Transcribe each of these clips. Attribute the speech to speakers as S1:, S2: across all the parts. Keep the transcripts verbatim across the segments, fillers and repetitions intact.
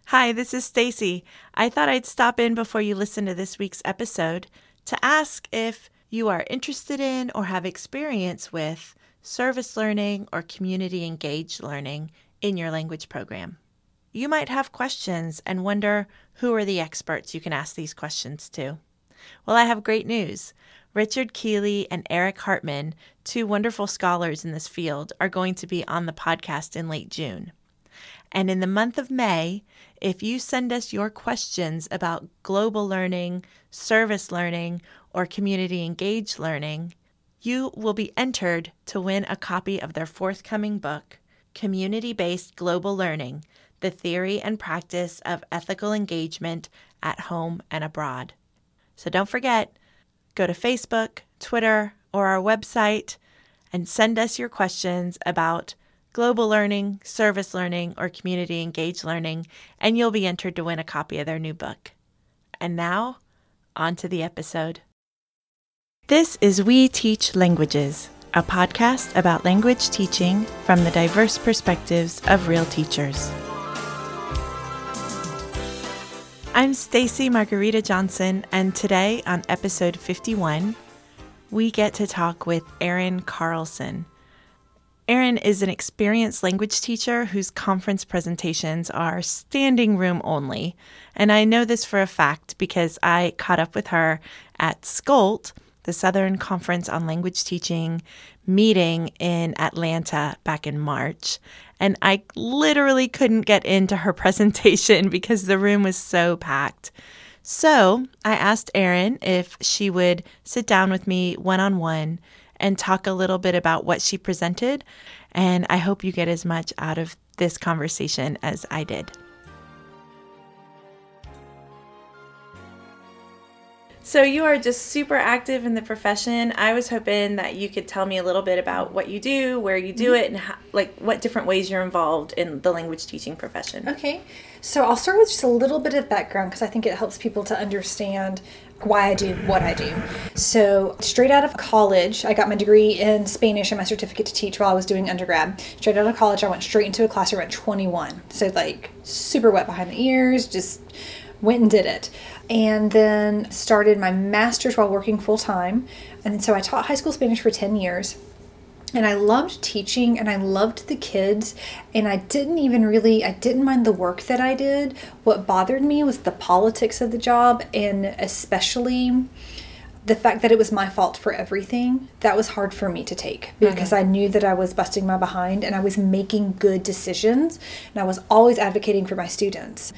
S1: Hi, this is Stacy. I thought I'd stop in before you listen to this week's episode to ask if you are interested in or have experience with service learning or community engaged learning in your language program. You might have questions and wonder who are the experts you can ask these questions to. Well, I have great news. Richard Keeley and Eric Hartman, two wonderful scholars in this field, are going to be on the podcast in late June. And in the month of May, if you send us your questions about global learning, service learning, or community engaged learning, you will be entered to win a copy of their forthcoming book, Community-Based Global Learning, The Theory and Practice of Ethical Engagement at Home and Abroad. So don't forget, go to Facebook, Twitter, or our website and send us your questions about global learning, service learning, or community engaged learning, and you'll be entered to win a copy of their new book. And now, on to the episode. This is We Teach Languages, a podcast about language teaching from the diverse perspectives of real teachers. I'm Stacy Margarita Johnson, and today on episode fifty-one, we get to talk with Erin Carlson. Erin is an experienced language teacher whose conference presentations are standing room only. And I know this for a fact because I caught up with her at SCOLT, the Southern Conference on Language Teaching meeting in Atlanta back in March. And I literally couldn't get into her presentation because the room was so packed. So I asked Erin if she would sit down with me one-on-one and talk a little bit about what she presented, and I hope you get as much out of this conversation as I did. So you are just super active in the profession. I was hoping that you could tell me a little bit about what you do, where you do it, and how, like what different ways you're involved in the language teaching profession.
S2: Okay, so I'll start with just a little bit of background because I think it helps people to understand why I do what I do. So straight out of college, I got my degree in Spanish and my certificate to teach while I was doing undergrad. Straight out of college, I went straight into a classroom at twenty-one. So like super wet behind the ears, just went and did it. And then started my master's while working full time. And then so I taught high school Spanish for ten years. And I loved teaching and I loved the kids, and I didn't even really, I didn't mind the work that I did. What bothered me was the politics of the job, and especially the fact that it was my fault for everything. That was hard for me to take because mm-hmm. I knew that I was busting my behind and I was making good decisions and I was always advocating for my students.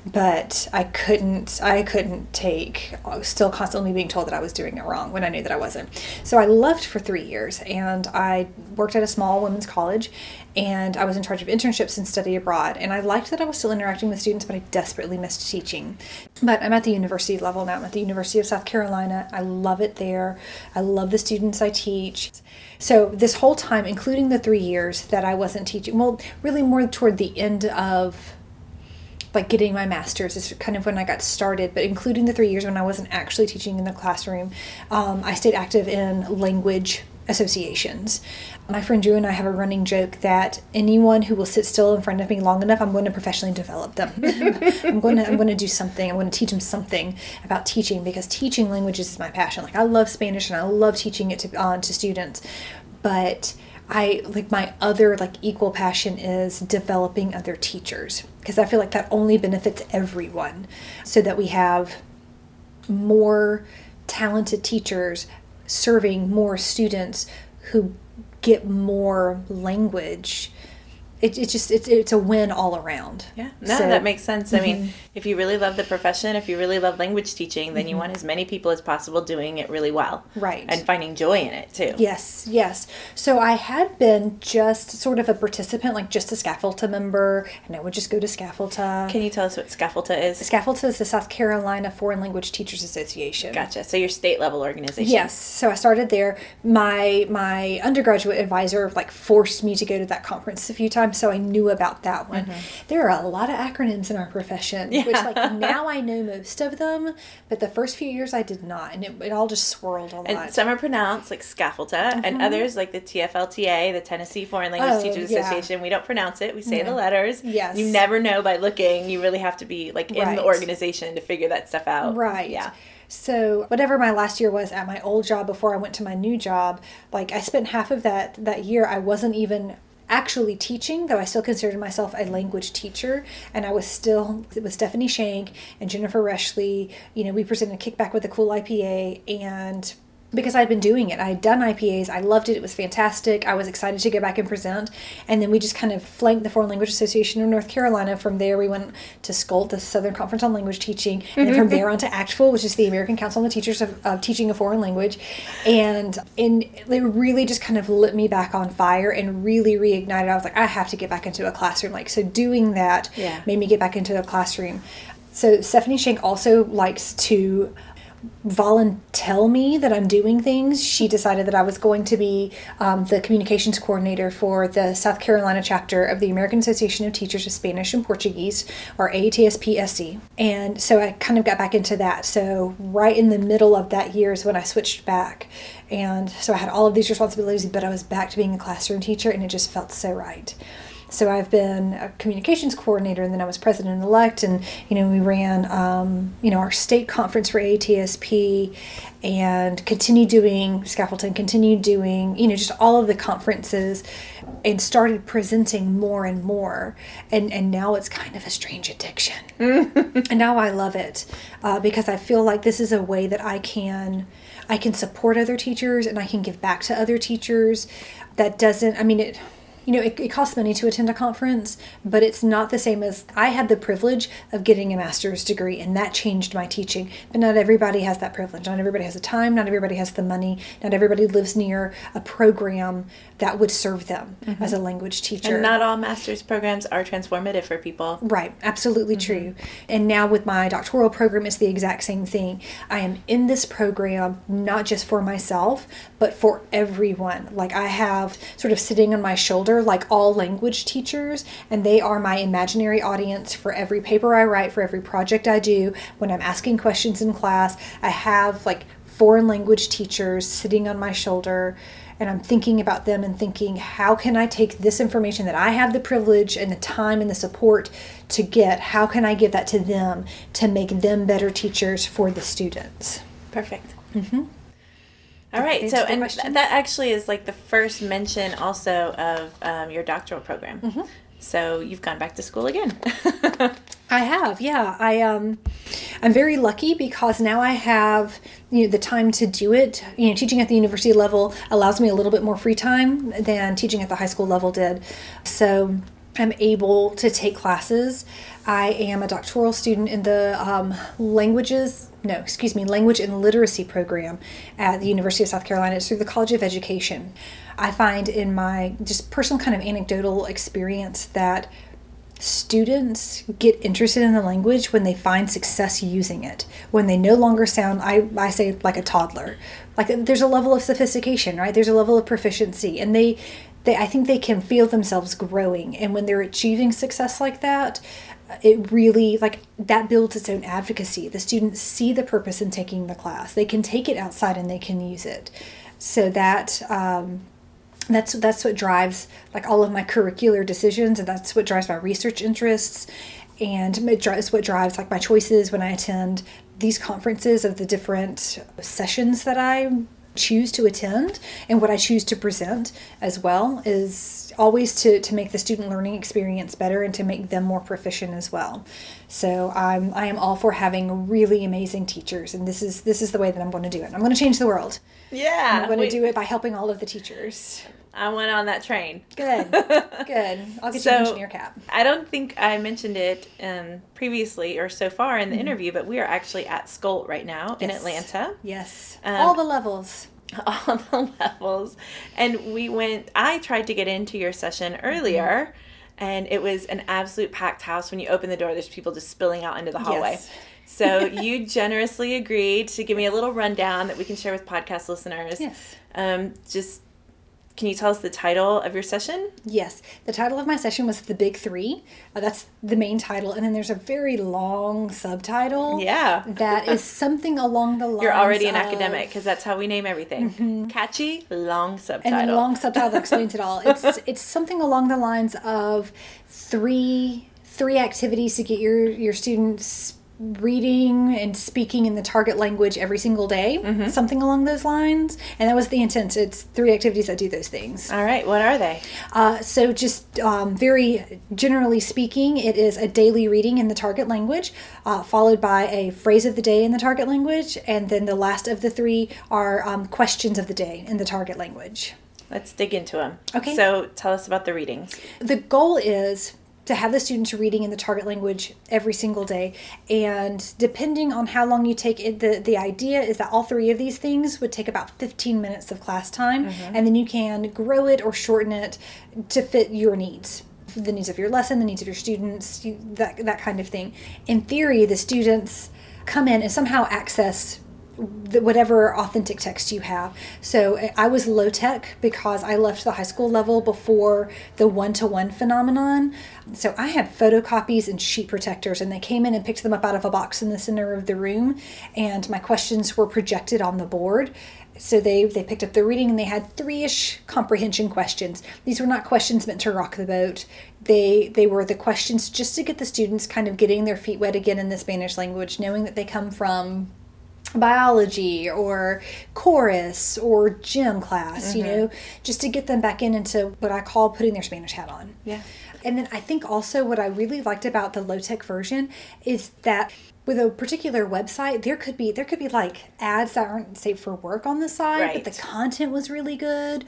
S2: But I couldn't, I couldn't take still constantly being told that I was doing it wrong when I knew that I wasn't. So I left for three years and I worked at a small women's college, and I was in charge of internships and study abroad. And I liked that I was still interacting with students, but I desperately missed teaching. But I'm at the university level now. I'm at the University of South Carolina. I love it there. I love the students I teach. So this whole time, including the three years that I wasn't teaching, well, really more toward the end of like getting my master's is kind of when I got started, but including the three years when I wasn't actually teaching in the classroom, um, I stayed active in language associations. My friend Drew and I have a running joke that anyone who will sit still in front of me long enough, I'm going to professionally develop them. I'm going to I'm going to do something. I'm going to teach them something about teaching, because teaching languages is my passion. Like I love Spanish and I love teaching it to uh, to students, but I like my other like equal passion is developing other teachers, because I feel like that only benefits everyone, so that we have more talented teachers serving more students who get more language. It, it just it's it's a win all around.
S1: Yeah, no, so, that makes sense. Mm-hmm. I mean, if you really love the profession, if you really love language teaching, then mm-hmm. you want as many people as possible doing it really well.
S2: Right.
S1: And finding joy in it, too.
S2: Yes, yes. So I had been just sort of a participant, like just a SCAFLTA member, and I would just go to SCAFLTA.
S1: Can you tell us what SCAFLTA is?
S2: SCAFLTA is the South Carolina Foreign Language Teachers Association.
S1: Gotcha. So your state level organization.
S2: Yes. So I started there. My my undergraduate advisor like forced me to go to that conference a few times program, so I knew about that one. Mm-hmm. There are a lot of acronyms in our profession, yeah. which like now I know most of them, but the first few years I did not, and it, it all just swirled a lot.
S1: And some are pronounced like scaffolda, mm-hmm. and others like the T F L T A, the Tennessee Foreign Language oh, Teachers yeah. Association. We don't pronounce it. We say yeah. the letters.
S2: Yes.
S1: You never know by looking. You really have to be like in right. the organization to figure that stuff out.
S2: Right.
S1: Yeah.
S2: So whatever my last year was at my old job before I went to my new job, like I spent half of that that year, I wasn't even actually teaching, though I still considered myself a language teacher. And I was still with Stephanie Shank and Jennifer Reshley. You know, we presented Kickback with a Cool I P A, and because I'd been doing it. I had done I P As. I loved it. It was fantastic. I was excited to go back and present. And then we just kind of flanked the Foreign Language Association of North Carolina. From there, we went to SCOLT, the Southern Conference on Language Teaching. And then from there on to ACTFL, which is the American Council on the Teachers of, of Teaching a Foreign Language. And, and it really just kind of lit me back on fire and really reignited. I was like, I have to get back into a classroom. Like, so doing that yeah. made me get back into a classroom. So Stephanie Shank also likes to volunteer me that I'm doing things. She decided that I was going to be um, the communications coordinator for the South Carolina chapter of the American Association of Teachers of Spanish and Portuguese, or A A T S P S C. And so I kind of got back into that. So right in the middle of that year is when I switched back. And so I had all of these responsibilities, but I was back to being a classroom teacher, and it just felt so right. So I've been a communications coordinator, and then I was president-elect, and, you know, we ran, um, you know, our state conference for A A T S P, and continued doing Scaffolding, continued doing, you know, just all of the conferences, and started presenting more and more. And, and now it's kind of a strange addiction. And now I love it uh, because I feel like this is a way that I can, I can support other teachers, and I can give back to other teachers. That doesn't, I mean, it... You know, it, it costs money to attend a conference, but it's not the same as I had the privilege of getting a master's degree, and that changed my teaching. But not everybody has that privilege. Not everybody has the time. Not everybody has the money. Not everybody lives near a program that would serve them mm-hmm. as a language teacher.
S1: And not all master's programs are transformative for people.
S2: Right. Absolutely mm-hmm. true. And now with my doctoral program, it's the exact same thing. I am in this program not just for myself, but for everyone. Like, I have sort of sitting on my shoulder like all language teachers, and they are my imaginary audience for every paper I write, for every project I do. When I'm asking questions in class, I have like foreign language teachers sitting on my shoulder, and I'm thinking about them and thinking, how can I take this information that I have the privilege and the time and the support to get, how can I give that to them to make them better teachers for the students?
S1: Perfect.
S2: Mm-hmm.
S1: All right, so and th- that actually is like the first mention also of um, your doctoral program. Mm-hmm. So you've gone back to school again.
S2: I have, yeah. I um, I'm very lucky because now I have, you know, the time to do it. You know, teaching at the university level allows me a little bit more free time than teaching at the high school level did. So I'm able to take classes. I am a doctoral student in the um, languages, no, excuse me, language and literacy program at the University of South Carolina. It's through the College of Education. I find in my just personal kind of anecdotal experience that students get interested in the language when they find success using it, when they no longer sound, I, I say, like a toddler. Like, there's a level of sophistication, right? There's a level of proficiency, and they, they I think they can feel themselves growing. And when they're achieving success like that, it really, like, that builds its own advocacy. The students see the purpose in taking the class. They can take it outside and they can use it. So that, um, That's that's what drives like all of my curricular decisions, and that's what drives my research interests, and it drives what drives like my choices when I attend these conferences of the different sessions that I choose to attend, and what I choose to present as well is always to, to make the student learning experience better and to make them more proficient as well. So I'm I am all for having really amazing teachers, and this is this is the way that I'm going to do it. I'm going to change the world.
S1: Yeah,
S2: I'm going to do it by helping all of the teachers.
S1: I went on that train.
S2: Good, good. I'll get so, you an engineer cap.
S1: I don't think I mentioned it um, previously or so far in the mm-hmm. interview, but we are actually at SCOLT right now yes. in Atlanta.
S2: Yes, um, all the levels.
S1: All the levels. And we went, I tried to get into your session earlier, mm-hmm. and it was an absolute packed house. When you open the door, there's people just spilling out into the hallway. Yes. So you generously agreed to give me a little rundown that we can share with podcast listeners.
S2: Yes.
S1: Um, just Can you tell us the title of your session?
S2: Yes. The title of my session was The Big Three. Uh, that's the main title. And then there's a very long subtitle.
S1: Yeah.
S2: That is something along the lines
S1: You're already an
S2: of,
S1: academic because that's how we name everything. Mm-hmm. Catchy, long subtitle.
S2: And a long subtitle that explains it all. It's it's something along the lines of three three activities to get your, your students reading and speaking in the target language every single day, mm-hmm. something along those lines. And that was the intent. It's three activities that do those things.
S1: All right. What are they?
S2: Uh, so just um, very generally speaking, it is a daily reading in the target language, uh, followed by a phrase of the day in the target language. And then the last of the three are um, questions of the day in the target language.
S1: Let's dig into them.
S2: Okay.
S1: So tell us about the readings.
S2: The goal is to have the students reading in the target language every single day. And depending on how long you take it, the, the idea is that all three of these things would take about fifteen minutes of class time. Mm-hmm. And then you can grow it or shorten it to fit your needs. The needs of your lesson, the needs of your students, you, that, that kind of thing. In theory, the students come in and somehow access the, whatever authentic text you have. So I was low tech because I left the high school level before the one-to-one phenomenon. So I had photocopies and sheet protectors, and they came in and picked them up out of a box in the center of the room, and my questions were projected on the board. So they, they picked up the reading, and they had three-ish comprehension questions. These were not questions meant to rock the boat. They they were the questions just to get the students kind of getting their feet wet again in the Spanish language, knowing that they come from biology or chorus or gym class, mm-hmm. you know, just to get them back in into what I call putting their Spanish hat on.
S1: Yeah.
S2: And then I think also what I really liked about the low-tech version is that with a particular website, there could be there could be like ads that aren't safe for work on the side,
S1: right.
S2: but the content was really good.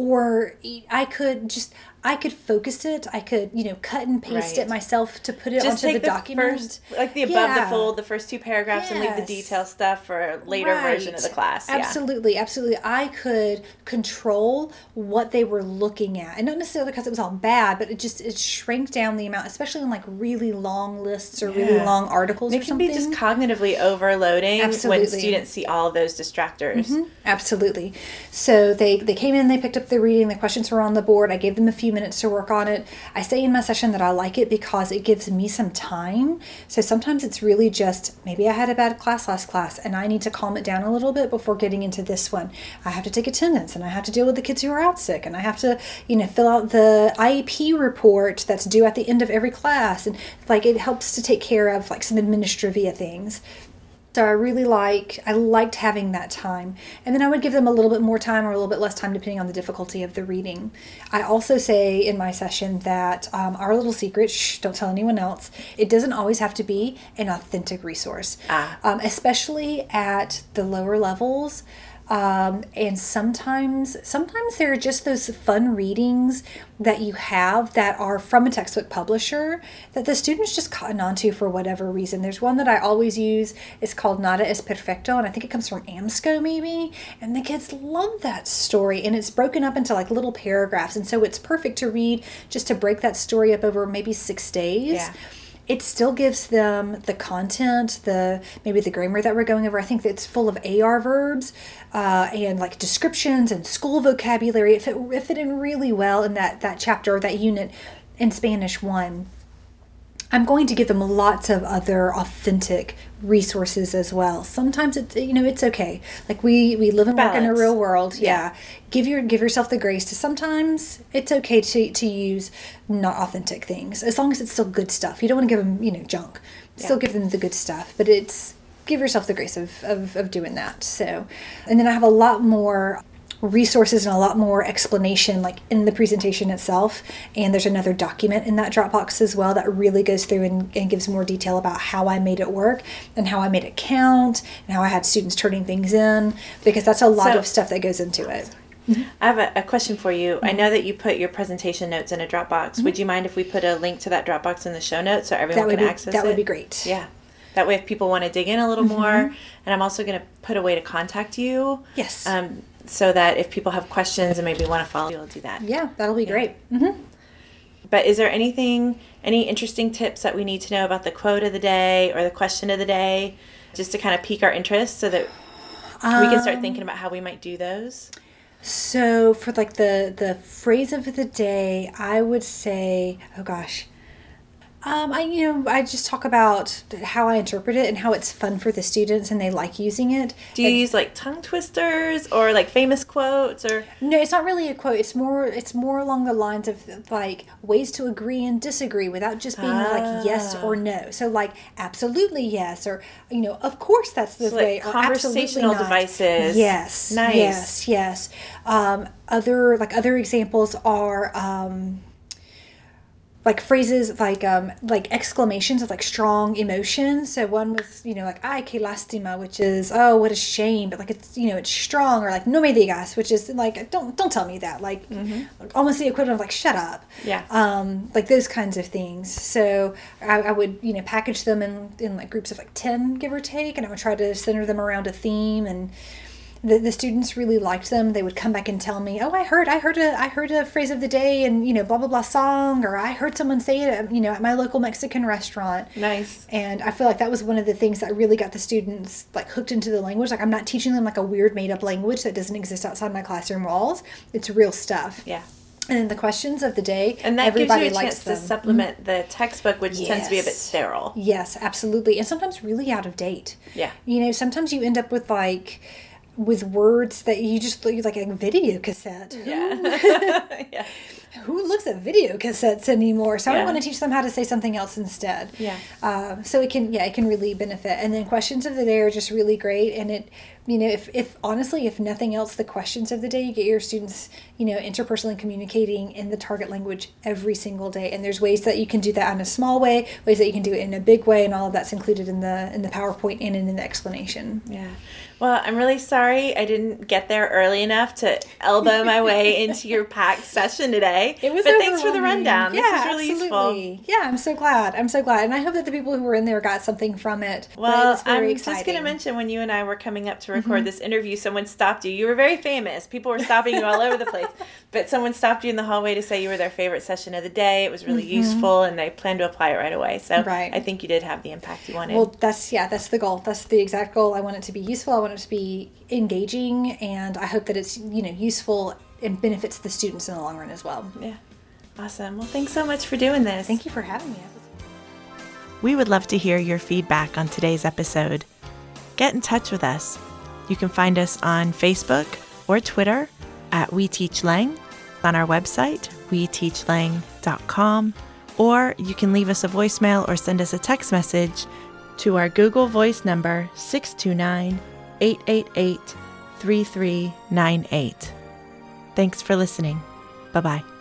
S2: Or I could just I could focus it. I could, you know, cut and paste
S1: right.
S2: it myself to put it
S1: just
S2: onto
S1: take
S2: the,
S1: the
S2: document.
S1: First, like the above
S2: yeah.
S1: the fold, the first two paragraphs, yes. and leave the detail stuff for a later
S2: right.
S1: version of the class.
S2: Absolutely,
S1: yeah.
S2: absolutely. I could control what they were looking at, and not necessarily because it was all bad, but it just it shrank down the amount, especially in like really long lists or yeah. really long articles
S1: it
S2: or something.
S1: It can be just cognitively overloading
S2: absolutely.
S1: when students see all of those distractors.
S2: Mm-hmm. Absolutely. So they they came in, they picked up the reading, the questions were on the board. I gave them a few minutes to work on it. I say in my session that I like it because it gives me some time. So sometimes it's really just, maybe I had a bad class last class and I need to calm it down a little bit before getting into this one. I have to take attendance and I have to deal with the kids who are out sick and I have to, you know, fill out the I E P report that's due at the end of every class. And like it helps to take care of like some administrivia things. So I really like, I liked having that time. And then I would give them a little bit more time or a little bit less time depending on the difficulty of the reading. I also say in my session that um, our little secret, shh, don't tell anyone else, it doesn't always have to be an authentic resource. Ah. Um, especially at the lower levels. Um, and sometimes, sometimes there are just those fun readings that you have that are from a textbook publisher that the students just cotton onto for whatever reason. There's one that I always use. It's called Nada es Perfecto, and I think it comes from AMSCO maybe. And the kids love that story, and it's broken up into like little paragraphs, and so it's perfect to read just to break that story up over maybe six days.
S1: Yeah.
S2: It still gives them the content, the maybe the grammar that we're going over. I think that it's full of A R verbs uh, and like descriptions and school vocabulary. It fit, it fit in really well in that, that chapter or that unit in Spanish one. I'm going to give them lots of other authentic resources as well. Sometimes it's, you know, it's okay. Like we, we live and work in a real world. Yeah. yeah. Give your, give yourself the grace to sometimes it's okay to, to use not authentic things as long as it's still good stuff. You don't want to give them, you know, junk. Still yeah. give them the good stuff, but it's, give yourself the grace of, of, of doing that. So, and then I have a lot more resources and a lot more explanation like in the presentation itself, and there's another document in that Dropbox as well that really goes through and, and gives more detail about how I made it work and how I made it count and how I had students turning things in, because that's a lot
S1: so,
S2: of stuff that goes into it.
S1: I have a, a question for you. Mm-hmm. I know that you put your presentation notes in a Dropbox. Mm-hmm. Would you mind if we put a link to that Dropbox in the show notes so everyone can
S2: be,
S1: access
S2: that
S1: it?
S2: That would be great.
S1: Yeah. That way if people want to dig in a little mm-hmm. more, and I'm also going to put a way to contact you.
S2: Yes.
S1: Um, so that if people have questions and maybe want to follow you, we'll do that.
S2: Yeah, that'll be
S1: yeah.
S2: great. Mm-hmm.
S1: But is there anything, any interesting tips that we need to know about the quote of the day or the question of the day, just to kind of pique our interest so that um, we can start thinking about how we might do those?
S2: So for like the the phrase of the day, I would say, oh gosh, um, I you know I just talk about how I interpret it and how it's fun for the students and they like using it.
S1: Do you
S2: And-
S1: use like tongue twisters or like famous quotes or?
S2: No, it's not really a quote. It's more it's more along the lines of like ways to agree and disagree without just being
S1: Ah.
S2: like yes or no. So like absolutely yes, or you know of course that's the
S1: So,
S2: way.
S1: like
S2: or
S1: conversational
S2: absolutely not.
S1: devices.
S2: Yes.
S1: Nice.
S2: Yes. Yes. Um, other like other examples are. Um, like phrases like um like exclamations of like strong emotion. So one was, you know, like ay que lástima, which is oh what a shame, but like it's, you know, it's strong, or like no me digas, which is like don't don't tell me that, like almost the equivalent of like shut up.
S1: Yeah.
S2: Um like those kinds of things. So I, I would, you know, package them in in like groups of like ten, give or take, and I would try to center them around a theme. And The, the students really liked them. They would come back and tell me, "Oh, I heard, I heard a, I heard a phrase of the day, and you know, blah blah blah song, or I heard someone say it, at, you know, at my local Mexican restaurant."
S1: Nice.
S2: And I feel like that was one of the things that really got the students like hooked into the language. Like I'm not teaching them like a weird made up language that doesn't exist outside my classroom walls. It's real stuff.
S1: Yeah.
S2: And then the questions of the day,
S1: And that gives
S2: everybody
S1: you a
S2: likes
S1: chance
S2: them.
S1: to supplement the textbook, which tends to be a bit
S2: Yes.
S1: sterile.
S2: Yes, absolutely, and sometimes really out of date.
S1: Yeah.
S2: You know, sometimes you end up with like with words that you just look like a video cassette.
S1: Yeah. yeah.
S2: Who looks at video cassettes anymore? So
S1: Yeah.
S2: I want to teach them how to say something else instead.
S1: Yeah.
S2: Um, so it can, yeah, it can really benefit. And then questions of the day are just really great. And it, you know, if, if honestly, if nothing else, the questions of the day, you get your students, you know, interpersonally communicating in the target language every single day. And there's ways that you can do that in a small way, ways that you can do it in a big way, and all of that's included in the in the PowerPoint and in the explanation.
S1: Yeah. Well, I'm really sorry I didn't get there early enough to elbow my way into your packed session today.
S2: It was
S1: but thanks for the
S2: overwhelming.
S1: rundown.
S2: Yeah,
S1: this was really
S2: absolutely.
S1: useful.
S2: Yeah, I'm so glad. I'm so glad. And I hope that the people who were in there got something from it. But it
S1: Well,
S2: was very
S1: I'm
S2: exciting.
S1: just going to mention when you and I were coming up to record this interview, someone stopped you. You were very famous. People were stopping you all over the place. But someone stopped you in the hallway to say you were their favorite session of the day. It was really useful, and they plan to apply it right away. So
S2: Right.
S1: I think you did have the impact you wanted.
S2: Well, that's, yeah, that's the goal. That's the exact goal. I want it to be useful. I want it to be engaging, and I hope that it's, you know, useful and benefits the students in the long run as well.
S1: yeah. Awesome. Well, thanks so much for doing this.
S2: Thank you for having me.
S1: We would love to hear your feedback on today's episode. Get in touch with us. You can find us on Facebook or Twitter at We Teach Lang, on our website, we teach lang dot com, or you can leave us a voicemail or send us a text message to our Google Voice number six two nine, eight eight eight, three three nine eight. Thanks for listening. Bye-bye.